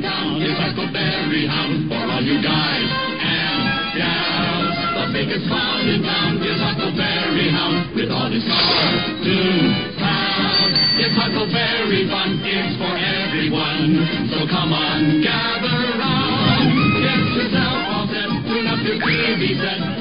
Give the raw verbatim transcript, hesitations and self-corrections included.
in town is Huckleberry Hound. For all you guys and gals, the biggest clown in town is Huckleberry Hound. With all his cartoon clown, it's Huckleberry fun. It's for everyone. So come on, gather round. Get yourself all set. Tune up your T V set.